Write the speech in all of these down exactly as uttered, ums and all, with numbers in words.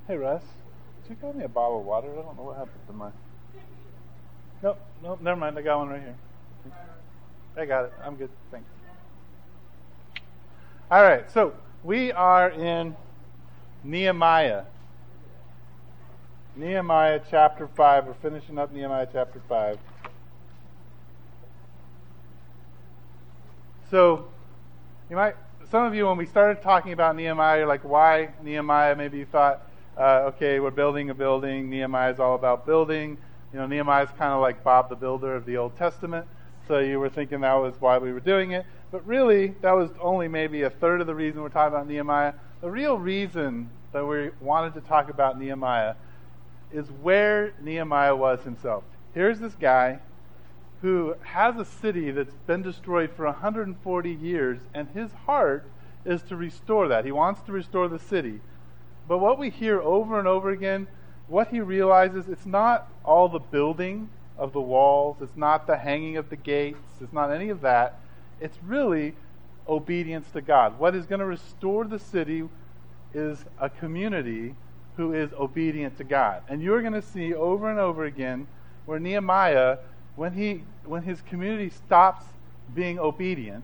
Hey, Russ, did you got me a bottle of water? I don't know what happened to my... Nope, nope, never mind. I got one right here. I got it. I'm good. Thanks. All right, so we are in Nehemiah. Nehemiah chapter five. We're finishing up Nehemiah chapter five. So, you might, some of you, when we started talking about Nehemiah, you're like, why Nehemiah? Maybe you thought, uh, okay, we're building a building. Nehemiah is all about building. You know, Nehemiah is kind of like Bob the Builder of the Old Testament. So you were thinking that was why we were doing it. But really, that was only maybe a third of the reason we're talking about Nehemiah. The real reason that we wanted to talk about Nehemiah is where Nehemiah was himself. Here's this guy who has a city that's been destroyed for one hundred forty years, and his heart is to restore that. He wants to restore the city. But what we hear over and over again, what he realizes, it's not all the building of the walls, it's not the hanging of the gates, it's not any of that. It's really obedience to God. What is going to restore the city is a community who is obedient to God. And you're going to see over and over again where Nehemiah, when he when his community stops being obedient,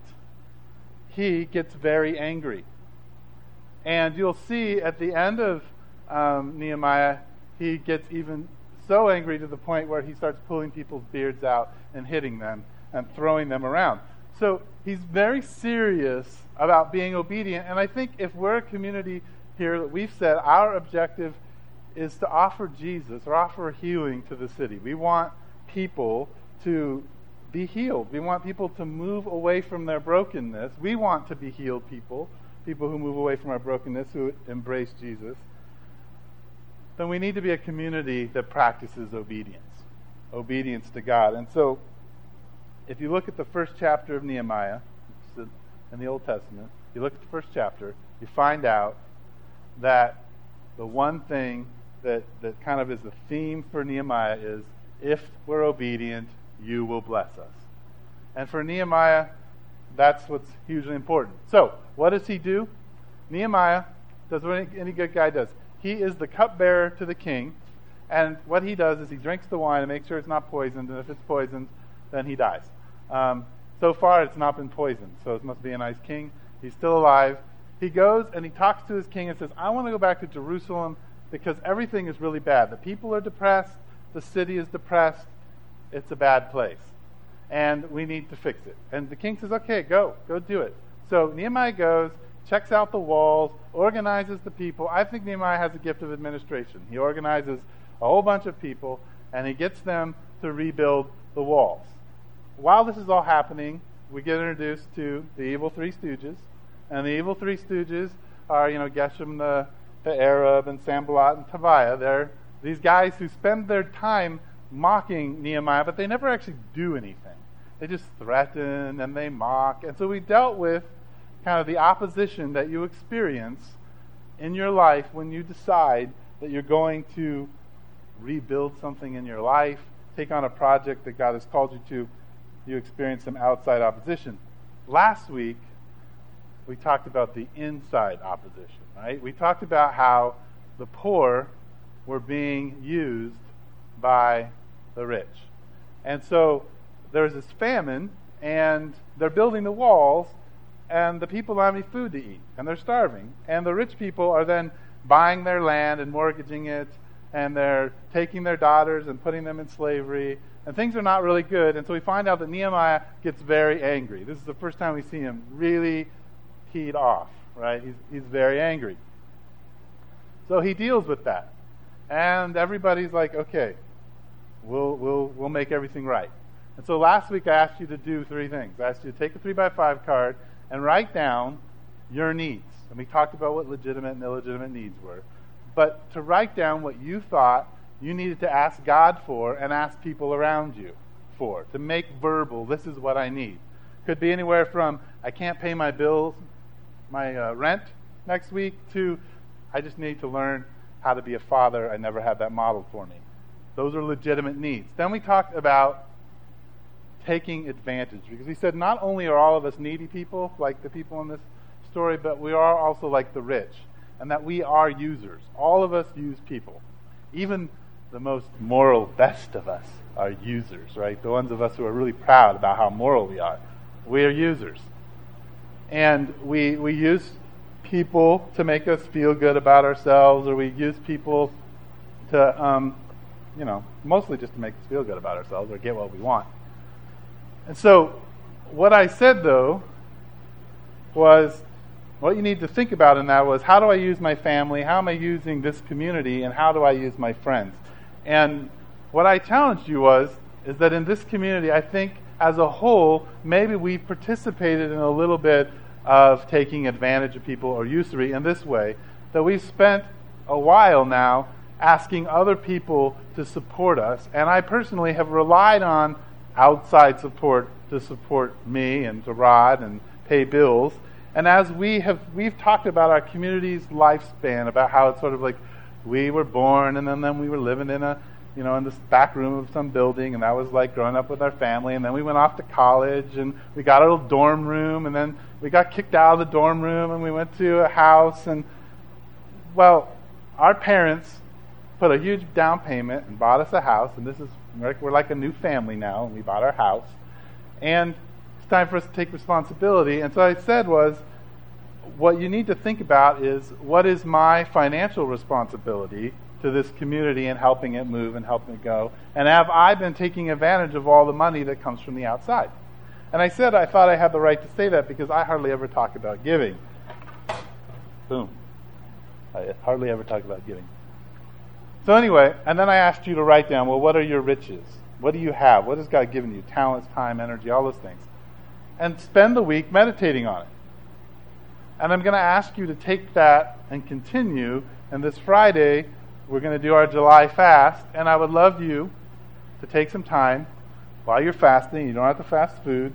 he gets very angry. And you'll see at the end of um, Nehemiah, he gets even so angry to the point where he starts pulling people's beards out and hitting them and throwing them around. So he's very serious about being obedient. And I think if we're a community here that we've said our objective is to offer Jesus or offer healing to the city. We want people to be healed. We want people to move away from their brokenness. We want to be healed people, people who move away from our brokenness, who embrace Jesus. Then we need to be a community that practices obedience, obedience to God. And so, if you look at the first chapter of Nehemiah, in the Old Testament, you look at the first chapter, you find out that the one thing that, that kind of is the theme for Nehemiah is, if we're obedient, you will bless us. And for Nehemiah, that's what's hugely important. So, what does he do? Nehemiah does what any, any good guy does. He is the cupbearer to the king, and what he does is he drinks the wine and makes sure it's not poisoned, and if it's poisoned, then he dies. Um, so far, it's not been poisoned, so it must be a nice king. He's still alive. He goes and he talks to his king and says, I want to go back to Jerusalem because everything is really bad. The people are depressed. The city is depressed. It's a bad place. And we need to fix it. And the king says, okay, go. Go do it. So Nehemiah goes, checks out the walls, organizes the people. I think Nehemiah has a gift of administration. He organizes a whole bunch of people, and he gets them to rebuild the walls. While this is all happening, we get introduced to the evil three stooges. And the evil three stooges are, you know, Geshem the, the Arab and Sanballat and Tobiah. They're these guys who spend their time mocking Nehemiah, but they never actually do anything. They just threaten and they mock. And so we dealt with kind of the opposition that you experience in your life when you decide that you're going to rebuild something in your life, take on a project that God has called you to. You experience some outside opposition. Last week, we talked about the inside opposition, right? We talked about how the poor were being used by the rich. And so there's this famine, and they're building the walls, and the people don't have any food to eat, and they're starving. And the rich people are then buying their land and mortgaging it, and they're taking their daughters and putting them in slavery, and things are not really good. And so we find out that Nehemiah gets very angry. This is the first time we see him really teed off, right? He's, he's very angry. So he deals with that. And everybody's like, okay, we'll we'll we'll make everything right. And so last week I asked you to do three things. I asked you to take a three by five card and write down your needs. And we talked about what legitimate and illegitimate needs were. But to write down what you thought you needed to ask God for and ask people around you for. To make verbal, this is what I need. Could be anywhere from, I can't pay my bills, my uh, rent next week, to I just need to learn how to be a father. I never had that modeled for me. Those are legitimate needs. Then we talked about taking advantage, because we said not only are all of us needy people, like the people in this story, but we are also like the rich. and that we are users. All of us use people. Even the most moral best of us are users, right? The ones of us who are really proud about how moral we are. We are users. And we we use people to make us feel good about ourselves, or we use people to, um, you know, mostly just to make us feel good about ourselves or get what we want. And so what I said, though, was what you need to think about in that was, how do I use my family? How am I using this community? And how do I use my friends? And what I challenged you was, is that in this community, I think as a whole, maybe we participated in a little bit of taking advantage of people or usury in this way, that we've spent a while now asking other people to support us. And I personally have relied on outside support to support me and to Rod and pay bills. And as we have, we've talked about our community's lifespan, about how it's sort of like we were born and then, then we were living in a, you know, in this back room of some building, and that was like growing up with our family, and then we went off to college, and we got a little dorm room, and then we got kicked out of the dorm room, and we went to a house, and, well, our parents put a huge down payment and bought us a house, and this is, we're like a new family now, and we bought our house, and it's time for us to take responsibility. And so I said was, what you need to think about is, what is my financial responsibility to this community and helping it move and helping it go? And have I been taking advantage of all the money that comes from the outside? And I said I thought I had the right to say that because I hardly ever talk about giving. Boom. I hardly ever talk about giving. So anyway, and then I asked you to write down, well, what are your riches? What do you have? What has God given you? Talents, time, energy, all those things. And spend the week meditating on it. And I'm going to ask you to take that and continue. And this Friday, we're going to do our July fast. And I would love you to take some time while you're fasting. You don't have to fast food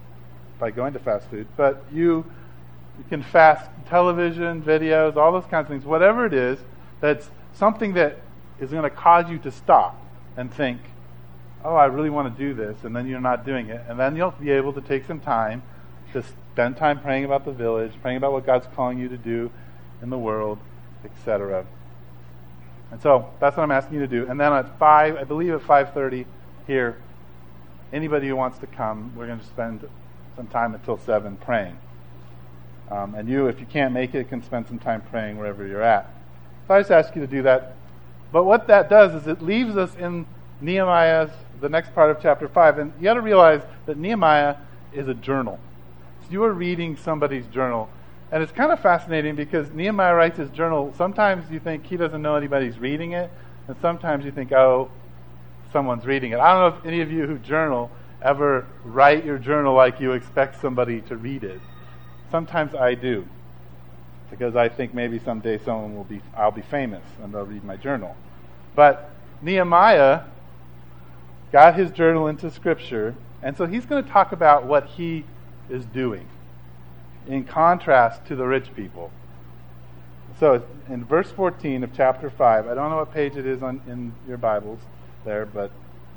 by going to fast food. But you, you can fast television, videos, all those kinds of things. Whatever it is, that's something that is going to cause you to stop and think, oh, I really want to do this. And then you're not doing it. And then you'll be able to take some time to spend time praying about the village, praying about what God's calling you to do in the world, et cetera. And so that's what I'm asking you to do. And then at five, I believe at five thirty here, anybody who wants to come, we're going to spend some time until seven praying. Um, and you, if you can't make it, can spend some time praying wherever you're at. So I just ask you to do that. But what that does is it leaves us in Nehemiah's, the next part of chapter five. And you got to realize that Nehemiah is a journal. So you are reading somebody's journal. And it's kind of fascinating because Nehemiah writes his journal. Sometimes you think he doesn't know anybody's reading it. And sometimes you think, oh, someone's reading it. I don't know if any of you who journal ever write your journal like you expect somebody to read it. Sometimes I do. Because I think maybe someday someone will be, I'll be famous and they'll read my journal. But Nehemiah got his journal into Scripture. And so he's going to talk about what he is doing, in contrast to the rich people. So in verse fourteen of chapter five, I don't know what page it is on in your Bibles there, but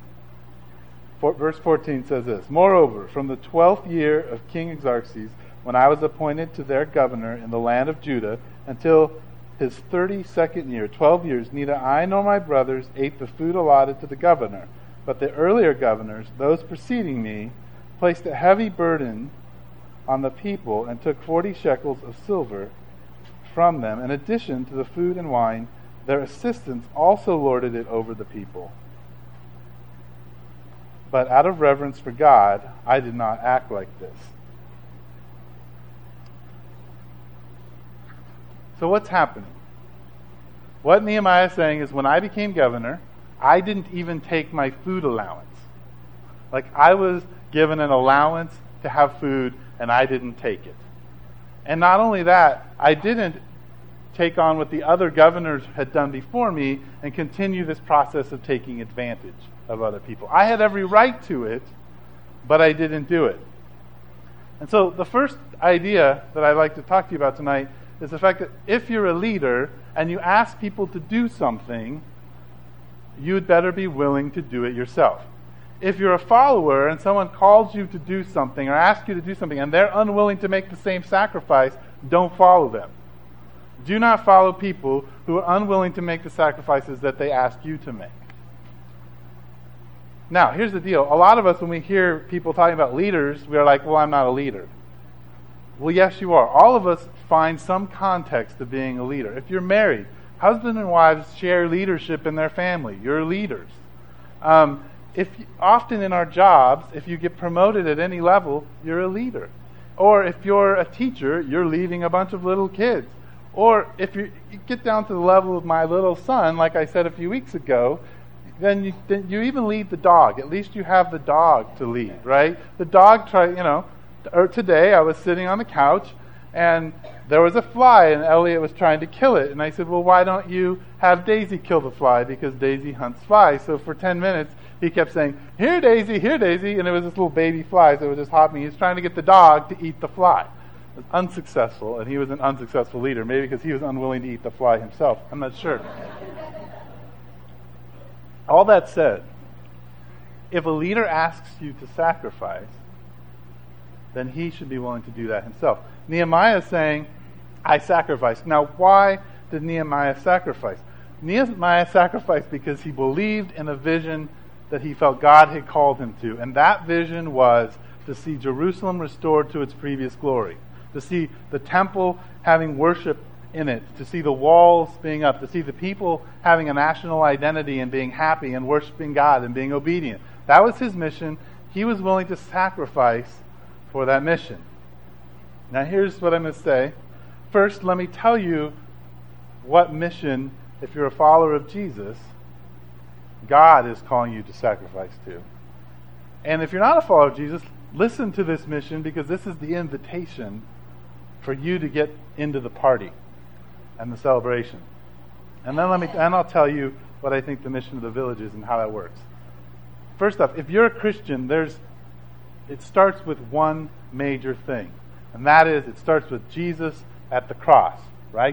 for, verse fourteen says this: Moreover, from the twelfth year of King Xerxes, when I was appointed to their governor in the land of Judah, until his thirty-second year, twelve years, neither I nor my brothers ate the food allotted to the governor, but the earlier governors, those preceding me, placed a heavy burden on the people and took forty shekels of silver from them. In addition to the food and wine, their assistants also lorded it over the people. But out of reverence for God, I did not act like this. So what's happening? What Nehemiah is saying is, when I became governor, I didn't even take my food allowance. Like, I was given an allowance to have food, and I didn't take it. And not only that, I didn't take on what the other governors had done before me and continue this process of taking advantage of other people. I had every right to it, but I didn't do it. And so the first idea that I'd like to talk to you about tonight is the fact that if you're a leader and you ask people to do something, you'd better be willing to do it yourself. If you're a follower and someone calls you to do something or asks you to do something and they're unwilling to make the same sacrifice, don't follow them. Do not follow people who are unwilling to make the sacrifices that they ask you to make. Now, here's the deal. A lot of us, when we hear people talking about leaders, we are like, well, I'm not a leader. Well, yes, you are. All of us find some context of being a leader. If you're married, husband and wives share leadership in their family. You're leaders. Um, if often in our jobs, if you get promoted at any level, you're a leader. Or if you're a teacher, you're leading a bunch of little kids. Or if you, you get down to the level of my little son, like I said a few weeks ago, then you, then you even lead the dog. At least you have the dog to lead, right? The dog try, you know. Or today I was sitting on the couch and there was a fly and Elliot was trying to kill it. And I said, well, why don't you have Daisy kill the fly? Because Daisy hunts flies. So for ten minutes, he kept saying, here, Daisy, here, Daisy. And it was this little baby fly, so it was just hopping. He was trying to get the dog to eat the fly. It was unsuccessful, and he was an unsuccessful leader, maybe because he was unwilling to eat the fly himself. I'm not sure. All that said, if a leader asks you to sacrifice, then he should be willing to do that himself. Nehemiah is saying, I sacrificed. Now, why did Nehemiah sacrifice? Nehemiah sacrificed because he believed in a vision that he felt God had called him to. And that vision was to see Jerusalem restored to its previous glory, to see the temple having worship in it, to see the walls being up, to see the people having a national identity and being happy and worshiping God and being obedient. That was his mission. He was willing to sacrifice for that mission. Now here's what I'm going to say. First, let me tell you what mission, if you're a follower of Jesus, God is calling you to sacrifice to. And if you're not a follower of Jesus, listen to this mission, because this is the invitation for you to get into the party and the celebration. And then let me and I'll tell you what I think the mission of the village is and how that works. First off, if you're a Christian, there's it starts with one major thing. And that is, it starts with Jesus at the cross, right?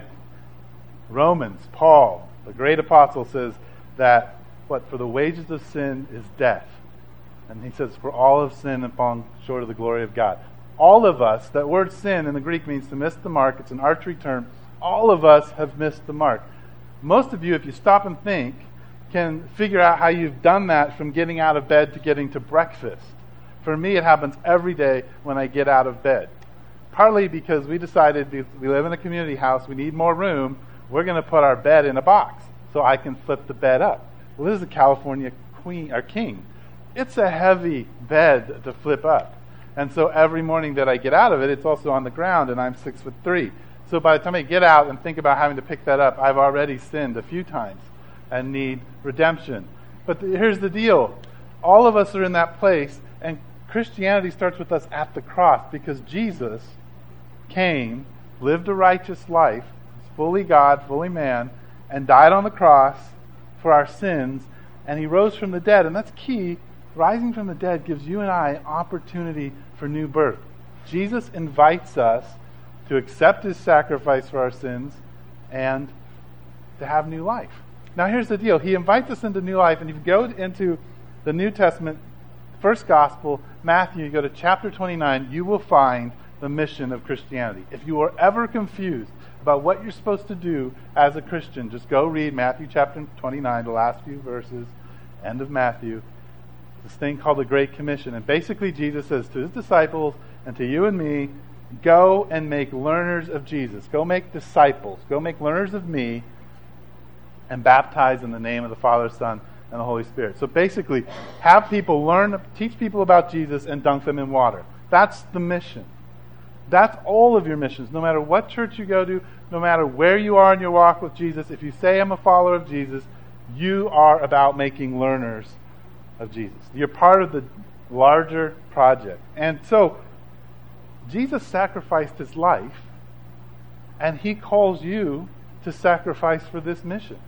Romans, Paul, the great apostle, says that, what, for the wages of sin is death. And he says, for all have sinned and fallen short of the glory of God. All of us, that word sin in the Greek means to miss the mark. It's an archery term. All of us have missed the mark. Most of you, if you stop and think, can figure out how you've done that from getting out of bed to getting to breakfast. For me, it happens every day when I get out of bed. Partly because we decided we live in a community house, we need more room, we're going to put our bed in a box so I can flip the bed up. Well, this is a California queen or king. It's a heavy bed to flip up. And so every morning that I get out of it, it's also on the ground, and I'm six foot three. So by the time I get out and think about having to pick that up, I've already sinned a few times and need redemption. But the, here's the deal. All of us are in that place, and Christianity starts with us at the cross, because Jesus came, lived a righteous life, fully God, fully man, and died on the cross for our sins, and he rose from the dead. And that's key. Rising from the dead gives you and I an opportunity for new birth. Jesus invites us to accept his sacrifice for our sins and to have new life. Now here's the deal. He invites us into new life, and if you go into the New Testament, first gospel, Matthew, you go to chapter twenty-nine, you will find the mission of Christianity. If you are ever confused about what you're supposed to do as a Christian, just go read Matthew chapter twenty-nine, the last few verses, end of Matthew, this thing called the Great Commission. And basically Jesus says to his disciples and to you and me, go and make learners of Jesus. Go make disciples. Go make learners of me and baptize in the name of the Father, Son, and the Holy Spirit. So basically, have people learn, teach people about Jesus and dunk them in water. That's the mission. That's all of your missions. No matter what church you go to, no matter where you are in your walk with Jesus, if you say I'm a follower of Jesus, you are about making learners of Jesus. You're part of the larger project. And so, Jesus sacrificed his life, and he calls you to sacrifice for this mission.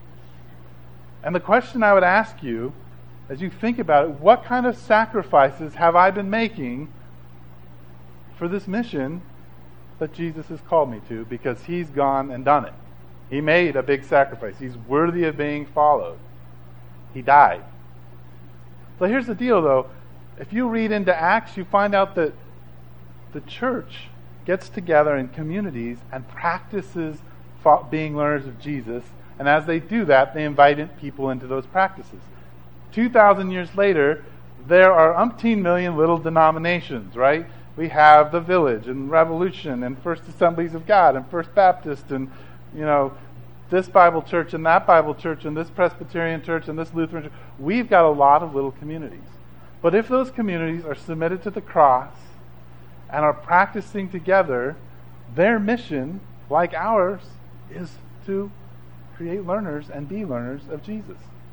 And the question I would ask you, as you think about it, what kind of sacrifices have I been making for this mission that Jesus has called me to? Because he's gone and done it. He made a big sacrifice. He's worthy of being followed. He died. So here's the deal, though. If you read into Acts, you find out that the church gets together in communities and practices being learners of Jesus. And as they do that, they invite people into those practices. two thousand years later, there are umpteen million little denominations, right? We have the Village and Revolution and First Assemblies of God and First Baptist and, you know, this Bible church and that Bible church and this Presbyterian church and this Lutheran church. We've got a lot of little communities. But if those communities are submitted to the cross and are practicing together, their mission, like ours, is to create learners and be learners of Jesus.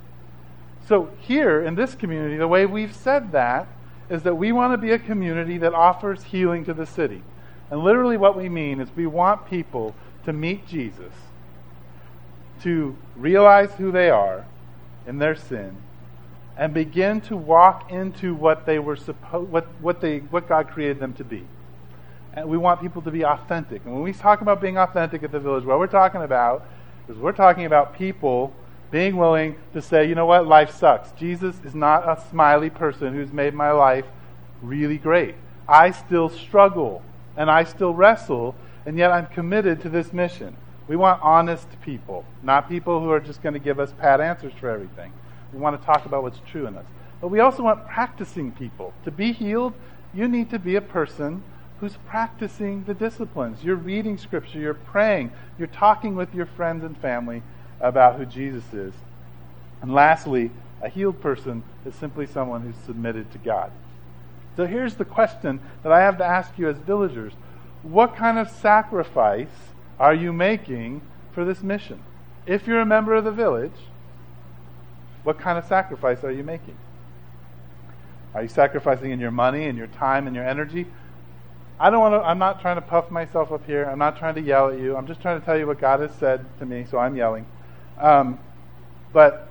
So here in this community, the way we've said that is that we want to be a community that offers healing to the city. And literally what we mean is we want people to meet Jesus, to realize who they are in their sin, and begin to walk into what they were supposed, what what they what God created them to be. And we want people to be authentic. And when we talk about being authentic at the Village, what we're talking about is we're talking about people being willing to say, you know what, life sucks. Jesus is not a smiley person who's made my life really great. I still struggle and I still wrestle, and yet I'm committed to this mission. We want honest people, not people who are just going to give us pat answers for everything. We want to talk about what's true in us. But we also want practicing people. To be healed, you need to be a person who's practicing the disciplines. You're reading Scripture, you're praying, you're talking with your friends and family about who Jesus is. And lastly, a healed person is simply someone who's submitted to God. So here's the question that I have to ask you as villagers. What kind of sacrifice are you making for this mission? If you're a member of the Village, what kind of sacrifice are you making? Are you sacrificing in your money and your time and your energy? I don't want to, I'm not trying to puff myself up here. I'm not trying to yell at you. I'm just trying to tell you what God has said to me, so I'm yelling. Um, but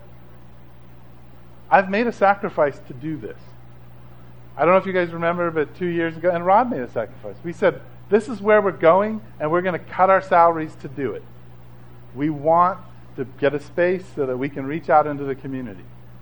I've made a sacrifice to do this. I don't know if you guys remember, but two years ago, and Rod made a sacrifice. We said, this is where we're going, and we're going to cut our salaries to do it. We want to get a space so that we can reach out into the community.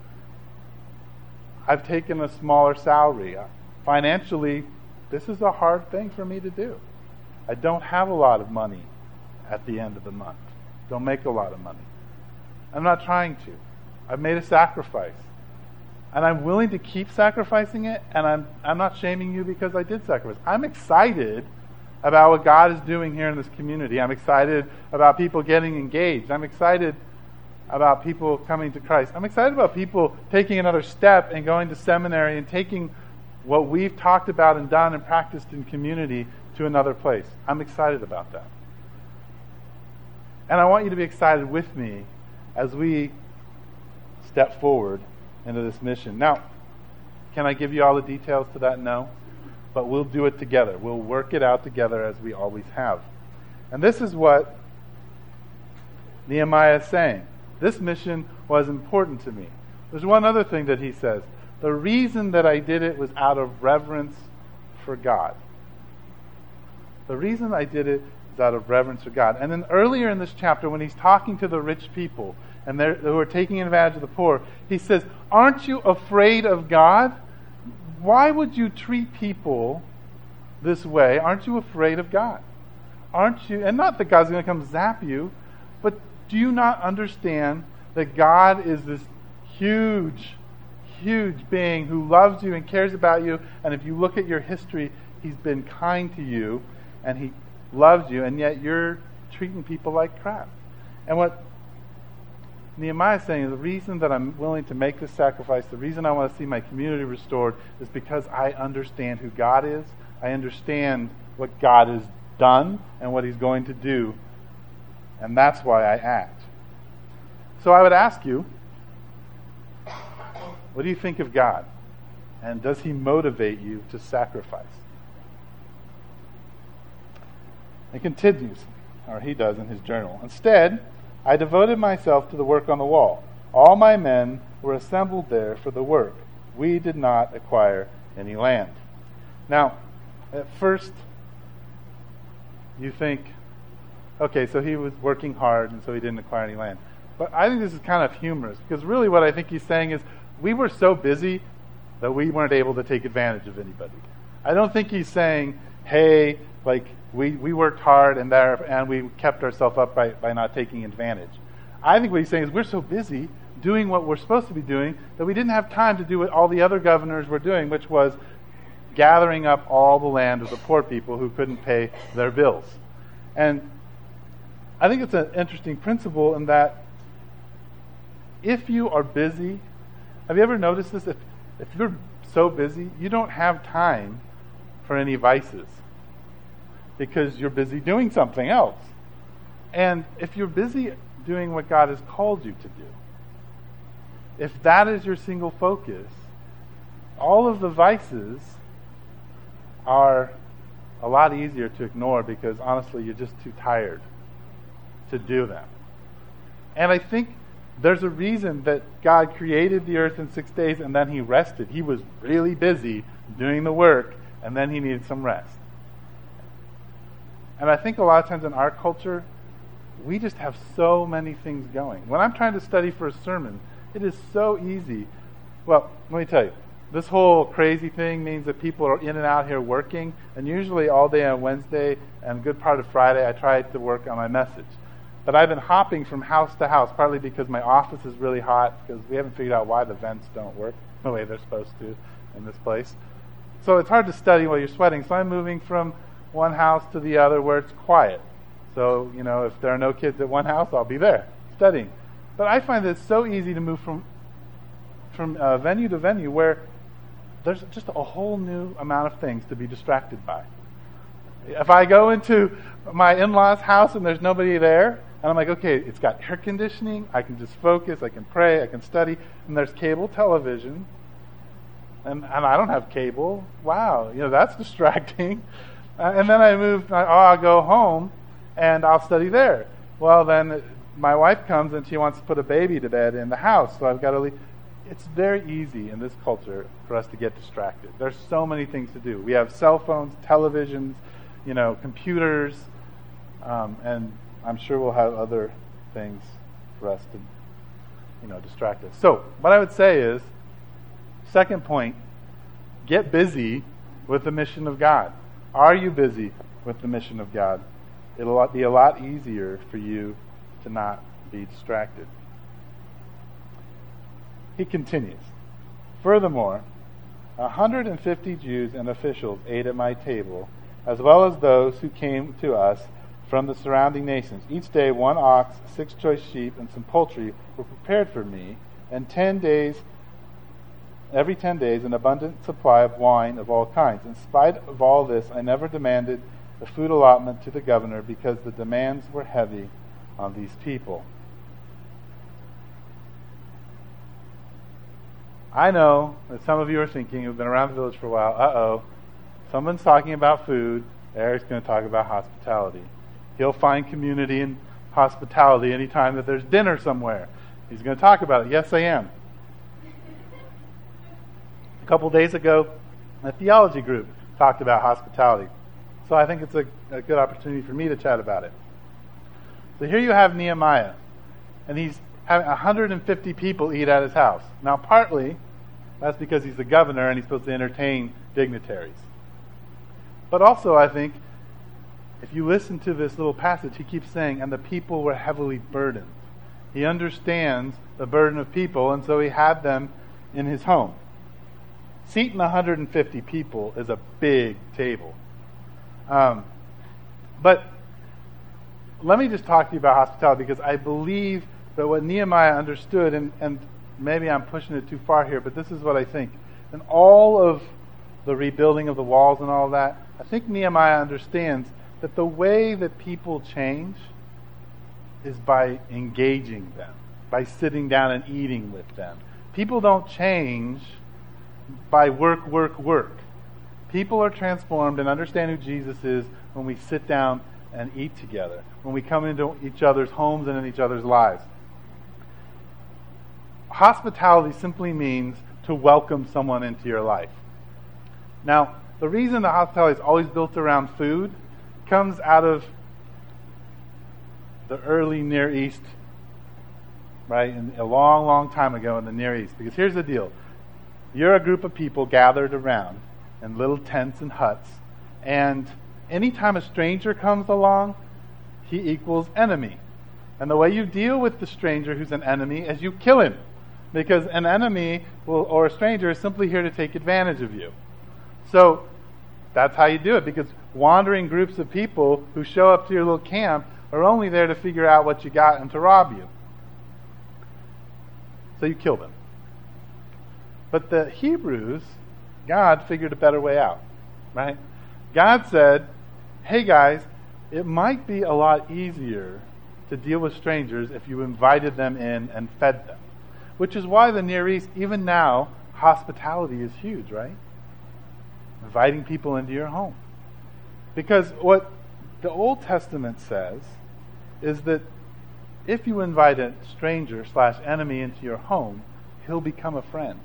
I've taken a smaller salary. Financially, this is a hard thing for me to do. I don't have a lot of money at the end of the month. Don't make a lot of money. I'm not trying to. I've made a sacrifice. And I'm willing to keep sacrificing it, and I'm I'm not shaming you because I did sacrifice. I'm excited about what God is doing here in this community. I'm excited about people getting engaged. I'm excited about people coming to Christ. I'm excited about people taking another step and going to seminary and taking what we've talked about and done and practiced in community to another place. I'm excited about that. And I want you to be excited with me as we step forward into this mission. Now, can I give you all the details to that? No. But we'll do it together. We'll work it out together as we always have. And this is what Nehemiah is saying. This mission was important to me. There's one other thing that he says. The reason that I did it was out of reverence for God. The reason I did it is out of reverence for God. And then earlier in this chapter, when he's talking to the rich people and they're, who are taking advantage of the poor, he says, aren't you afraid of God? Why would you treat people this way? Aren't you afraid of God? Aren't you? And not that God's going to come zap you, but do you not understand that God is this huge, huge being who loves you and cares about you? And if you look at your history, he's been kind to you and he loves you, and yet you're treating people like crap. And what Nehemiah is saying is the reason that I'm willing to make this sacrifice, the reason I want to see my community restored, is because I understand who God is. I understand what God has done and what he's going to do. And that's why I act. So I would ask you, what do you think of God? And does he motivate you to sacrifice? It continues, or he does in his journal. Instead, I devoted myself to the work on the wall. All my men were assembled there for the work. We did not acquire any land. Now, at first, you think, okay, so he was working hard and so he didn't acquire any land. But I think this is kind of humorous, because really what I think he's saying is we were so busy that we weren't able to take advantage of anybody. I don't think he's saying hey, like we, we worked hard and there and we kept ourselves up by, by not taking advantage. I think what he's saying is we're so busy doing what we're supposed to be doing that we didn't have time to do what all the other governors were doing, which was gathering up all the land of the poor people who couldn't pay their bills. And I think it's an interesting principle in that if you are busy, have you ever noticed this? If, if you're so busy, you don't have time for any vices because you're busy doing something else. And if you're busy doing what God has called you to do, if that is your single focus, all of the vices are a lot easier to ignore because honestly you're just too tired to do them. And I think there's a reason that God created the earth in six days and then he rested. He was really busy doing the work and then he needed some rest. And I think a lot of times in our culture, we just have so many things going. When I'm trying to study for a sermon, it is so easy. Well, let me tell you, this whole crazy thing means that people are in and out here working, and usually all day on Wednesday and a good part of Friday I try to work on my message. But I've been hopping from house to house, partly because my office is really hot, because we haven't figured out why the vents don't work the way they're supposed to in this place. So it's hard to study while you're sweating, so I'm moving from one house to the other where it's quiet. So, you know, if there are no kids at one house, I'll be there studying. But I find that it's so easy to move from from uh, venue to venue where there's just a whole new amount of things to be distracted by. If I go into my in-laws' house and there's nobody there, and I'm like, okay, it's got air conditioning, I can just focus, I can pray, I can study, and there's cable television, and, and I don't have cable. Wow, you know, that's distracting. Uh, and then I move, oh, I'll go home, and I'll study there. Well, then my wife comes and she wants to put a baby to bed in the house, so I've got to leave. It's very easy in this culture for us to get distracted. There's so many things to do. We have cell phones, televisions, you know, computers, um, and I'm sure we'll have other things for us to, you know, distract us. So, what I would say is, second point, get busy with the mission of God. Are you busy with the mission of God? It'll be a lot easier for you to not be distracted. He continues, furthermore, one hundred fifty Jews and officials ate at my table, as well as those who came to us from the surrounding nations. Each day one ox, six choice sheep, and some poultry were prepared for me, and ten days, every ten days, an abundant supply of wine of all kinds. In spite of all this, I never demanded the food allotment to the governor because the demands were heavy on these people. I know that some of you are thinking, who've been around the village for a while, uh-oh, someone's talking about food, Eric's going to talk about hospitality. He'll find community in hospitality anytime that there's dinner somewhere. He's going to talk about it. Yes, I am. A couple days ago, a theology group talked about hospitality. So I think it's a, a good opportunity for me to chat about it. So here you have Nehemiah, and he's having one hundred fifty people eat at his house. Now, partly, that's because he's the governor and he's supposed to entertain dignitaries. But also, I think, if you listen to this little passage, he keeps saying, and the people were heavily burdened. He understands the burden of people, and so he had them in his home. Seating one hundred fifty people is a big table. Um, but let me just talk to you about hospitality, because I believe that what Nehemiah understood, and, and maybe I'm pushing it too far here, but this is what I think. In all of the rebuilding of the walls and all of that, I think Nehemiah understands that the way that people change is by engaging them, by sitting down and eating with them. People don't change by work, work, work. People are transformed and understand who Jesus is when we sit down and eat together, when we come into each other's homes and in each other's lives. Hospitality simply means to welcome someone into your life. Now, the reason that hospitality is always built around food comes out of the early Near East, right? And a long, long time ago in the Near East. Because here's the deal. You're a group of people gathered around in little tents and huts, And anytime a stranger comes along, he equals enemy. And the way you deal with the stranger who's an enemy is you kill him. Because an enemy will, or a stranger is simply here to take advantage of you. So that's how you do it, because wandering groups of people who show up to your little camp are only there to figure out what you got and to rob you. So you kill them. But the Hebrews, God figured a better way out, right? God said, hey guys, it might be a lot easier to deal with strangers if you invited them in and fed them. Which is why the Near East, even now, hospitality is huge, right? Inviting people into your home. Because what the Old Testament says is that if you invite a stranger slash enemy into your home, he'll become a friend.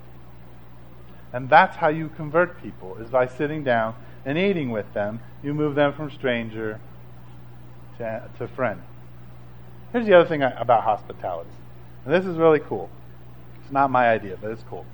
And that's how you convert people, is by sitting down and eating with them. You move them from stranger to, to friend. Here's the other thing about hospitality. And this is really cool. It's not my idea, but it's cool.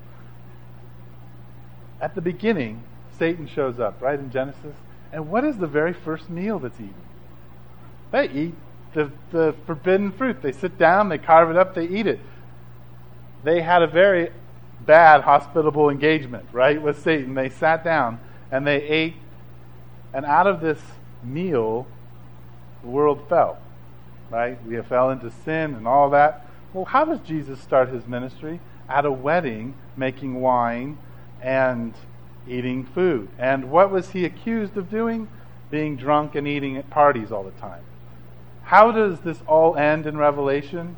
At the beginning, Satan shows up, right, in Genesis. And what is the very first meal that's eaten? They eat the, the forbidden fruit. They sit down, they carve it up, they eat it. They had a very bad hospitable engagement, right, with Satan. They sat down and they ate, and out of this meal, the world fell, right? We fell into sin and all that. Well, how does Jesus start his ministry? At a wedding, making wine and eating food. And what was he accused of doing? Being drunk and eating at parties all the time. How does this all end in Revelation?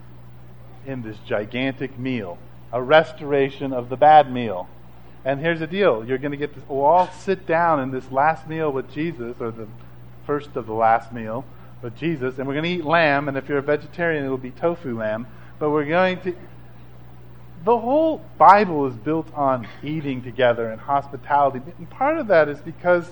In this gigantic meal. A restoration of the bad meal. And here's the deal. You're going to get this. We'll all sit down in this last meal with Jesus, or the first of the last meal with Jesus, and we're going to eat lamb, and if you're a vegetarian, it'll be tofu lamb. But we're going to... The whole Bible is built on eating together and hospitality. And part of that is because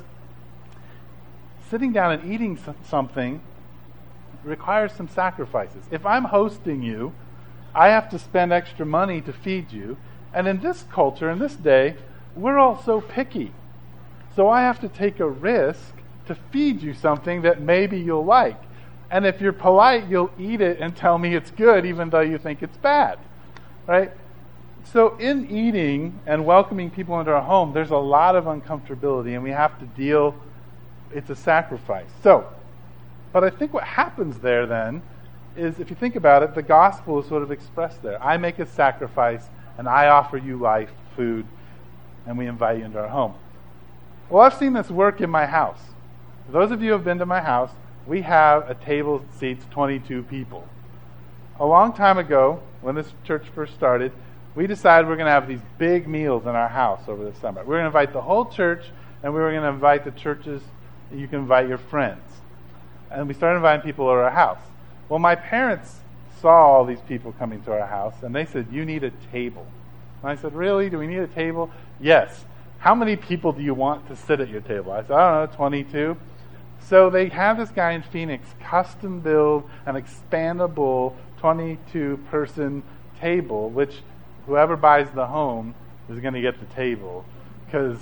sitting down and eating something requires some sacrifices. If I'm hosting you, I have to spend extra money to feed you. And in this culture, in this day, we're all so picky. So I have to take a risk to feed you something that maybe you'll like. And if you're polite, you'll eat it and tell me it's good even though you think it's bad. Right? So in eating and welcoming people into our home, there's a lot of uncomfortability, and we have to deal, it's a sacrifice. So, but I think what happens there then is, if you think about it, the gospel is sort of expressed there. I make a sacrifice, and I offer you life, food, and we invite you into our home. Well, I've seen this work in my house. For those of you who have been to my house, we have a table that seats twenty-two people. A long time ago, when this church first started, we decided we're going to have these big meals in our house over the summer. We're going to invite the whole church, and we were going to invite the churches. You can invite your friends. And we started inviting people over our house. Well, my parents saw all these people coming to our house, and they said, you need a table. And I said, really? Do we need a table? Yes. How many people do you want to sit at your table? I said, I don't know, twenty-two. So they have this guy in Phoenix custom build an expandable twenty-two person table, which whoever buys the home is going to get the table. Because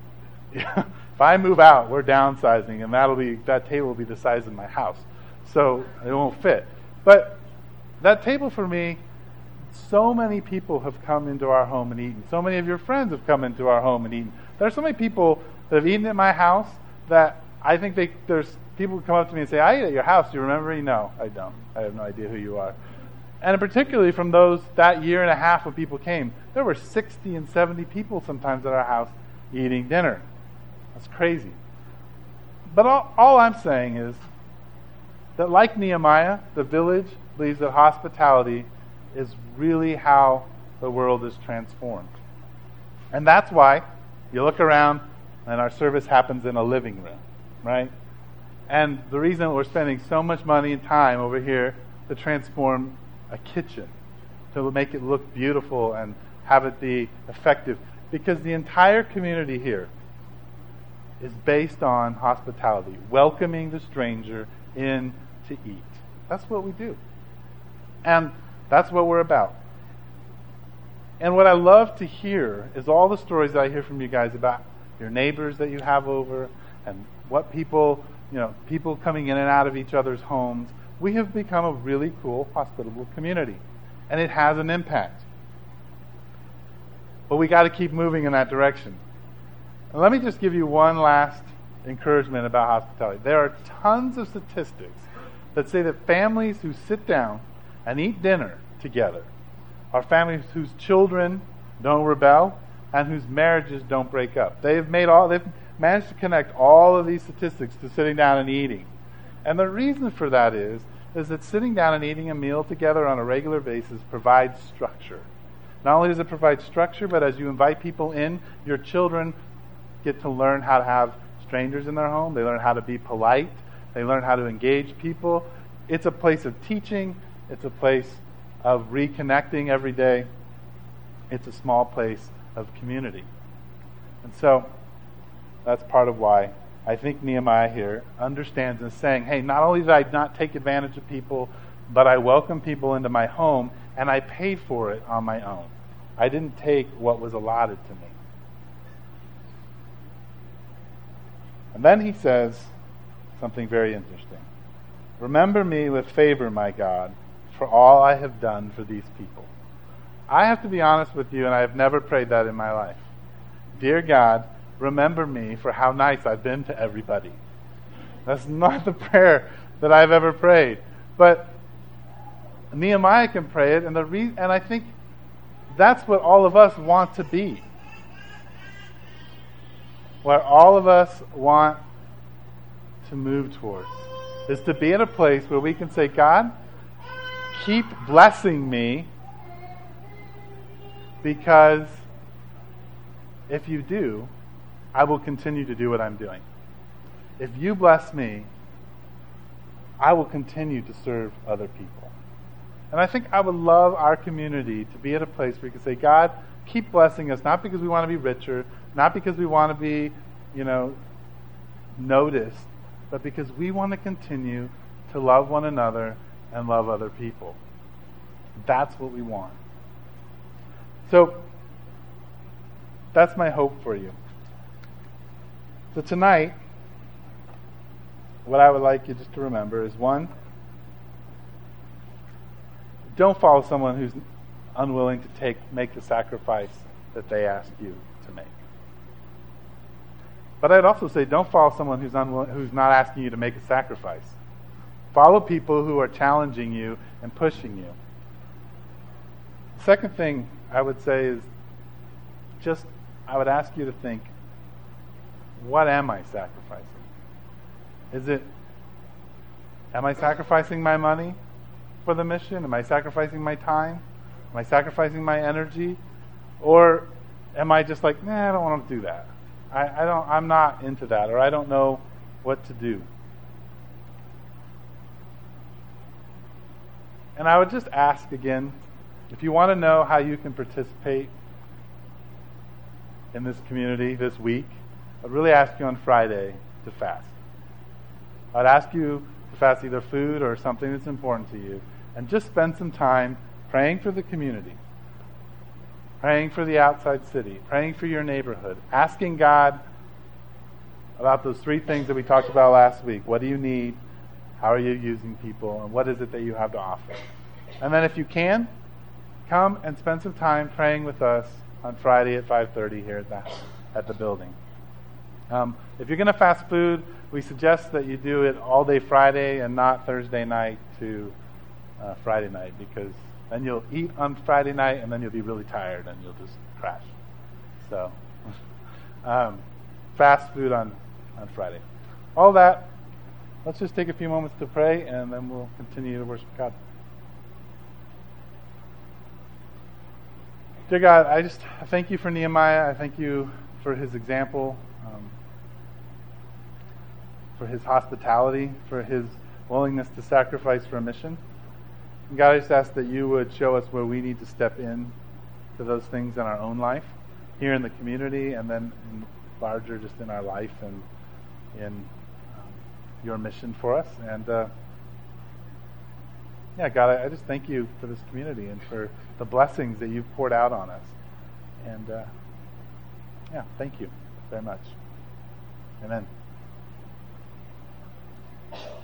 if I move out, we're downsizing, and that'll be that table will be the size of my house. So it won't fit. But that table for me, so many people have come into our home and eaten. So many of your friends have come into our home and eaten. There are so many people that have eaten at my house that I think they there's people who come up to me and say, I ate at your house. Do you remember me? No, I don't. I have no idea who you are. And particularly from those, that year and a half when people came, there were sixty and seventy people sometimes at our house eating dinner. That's crazy. But all, all I'm saying is that, like Nehemiah, the village believes that hospitality is really how the world is transformed. And that's why you look around and our service happens in a living room, right? And the reason we're spending so much money and time over here to transform a kitchen, to make it look beautiful and have it be effective, because the entire community here is based on hospitality, welcoming the stranger in to eat. That's what we do. And that's what we're about. And what I love to hear is all the stories that I hear from you guys about your neighbors that you have over, and what people, you know, people coming in and out of each other's homes, we have become a really cool, hospitable community. And it has an impact. But we got to keep moving in that direction. And let me just give you one last encouragement about hospitality. There are tons of statistics that say that families who sit down and eat dinner together are families whose children don't rebel and whose marriages don't break up. They've made all they've managed to connect all of these statistics to sitting down and eating. And the reason for that is is that sitting down and eating a meal together on a regular basis provides structure. Not only does it provide structure, but as you invite people in, your children get to learn how to have strangers in their home. They learn how to be polite. They learn how to engage people. It's a place of teaching. It's a place of reconnecting every day. It's a small place of community. And so that's part of why I think Nehemiah here understands and is saying, hey, not only did I not take advantage of people, but I welcomed people into my home, and I paid for it on my own. I didn't take what was allotted to me. And then he says something very interesting. Remember me with favor, my God, for all I have done for these people. I have to be honest with you, and I have never prayed that in my life. Dear God, remember me for how nice I've been to everybody. That's not the prayer that I've ever prayed. But Nehemiah can pray it, and the re- and I think that's what all of us want to be. What all of us want to move towards is to be in a place where we can say, God, keep blessing me, because if you do, I will continue to do what I'm doing. If you bless me, I will continue to serve other people. And I think I would love our community to be at a place where we can say, God, keep blessing us, not because we want to be richer, not because we want to be, you know, noticed, but because we want to continue to love one another and love other people. That's what we want. So, that's my hope for you. So tonight, what I would like you just to remember is, one, don't follow someone who's unwilling to take make the sacrifice that they ask you to make. But I'd also say, don't follow someone who's unwilling, who's not asking you to make a sacrifice. Follow people who are challenging you and pushing you. Second thing I would say is, just I would ask you to think, what am I sacrificing? Is it, am I sacrificing my money for the mission? Am I sacrificing my time? Am I sacrificing my energy? Or am I just like, nah, I don't want to do that. I, I don't, I'm not into that, or I don't know what to do. And I would just ask again, if you want to know how you can participate in this community this week, I'd really ask you on Friday to fast. I'd ask you to fast either food or something that's important to you, and just spend some time praying for the community, praying for the outside city, praying for your neighborhood, asking God about those three things that we talked about last week. What do you need? How are you using people? And what is it that you have to offer? And then if you can, come and spend some time praying with us on Friday at five thirty here at the, at the building. Um, if you're going to fast food, we suggest that you do it all day Friday and not Thursday night to uh, Friday night, because then you'll eat on Friday night and then you'll be really tired and you'll just crash. So, um, fast food on, on Friday. All that, let's just take a few moments to pray, and then we'll continue to worship God. Dear God, I just thank you for Nehemiah. I thank you for his example, um, for his hospitality, for his willingness to sacrifice for a mission. And God, I just ask that you would show us where we need to step in to those things in our own life, here in the community, and then in larger just in our life and in um, your mission for us. And uh, yeah, God, I, I just thank you for this community and for the blessings that you've poured out on us. And uh, yeah, thank you very much. Amen.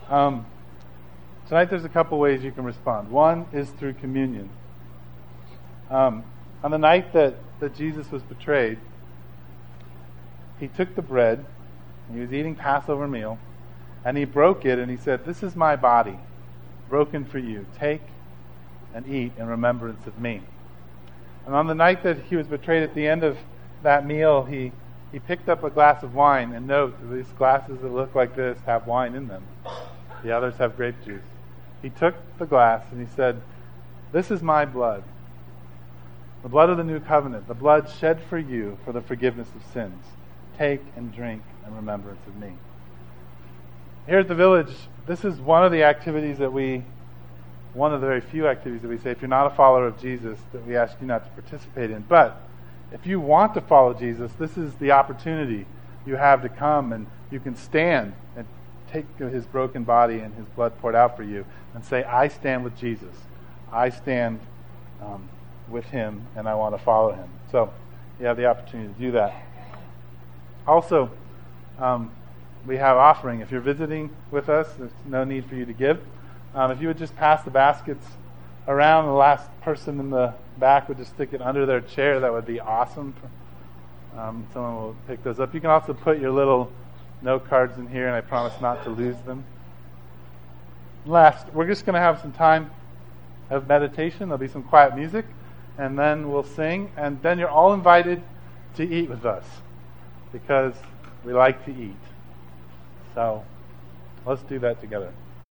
Um, tonight there's a couple ways you can respond. One is through communion. Um, on the night that, that Jesus was betrayed, he took the bread, and he was eating Passover meal, and he broke it, and he said, "This is my body, broken for you. Take and eat in remembrance of me." And on the night that he was betrayed, at the end of that meal, he, he picked up a glass of wine, and note, these glasses that look like this have wine in them. The others have grape juice. He took the glass, and he said, "This is my blood, the blood of the new covenant, the blood shed for you for the forgiveness of sins. Take and drink in remembrance of me." Here at the Village, this is one of the activities that we, one of the very few activities that we say, if you're not a follower of Jesus, that we ask you not to participate in. But if you want to follow Jesus, this is the opportunity you have to come, and you can stand and take his broken body and his blood poured out for you and say, "I stand with Jesus. I stand um, with him, and I want to follow him." So you have the opportunity to do that. Also, um, we have offering. If you're visiting with us, there's no need for you to give. Um, if you would just pass the baskets around, the last person in the back would just stick it under their chair, that would be awesome. Um, someone will pick those up. You can also put your little note cards in here, and I promise not to lose them. Last, we're just going to have some time of meditation. There'll be some quiet music, and then we'll sing, and then you're all invited to eat with us, because we like to eat. So let's do that together.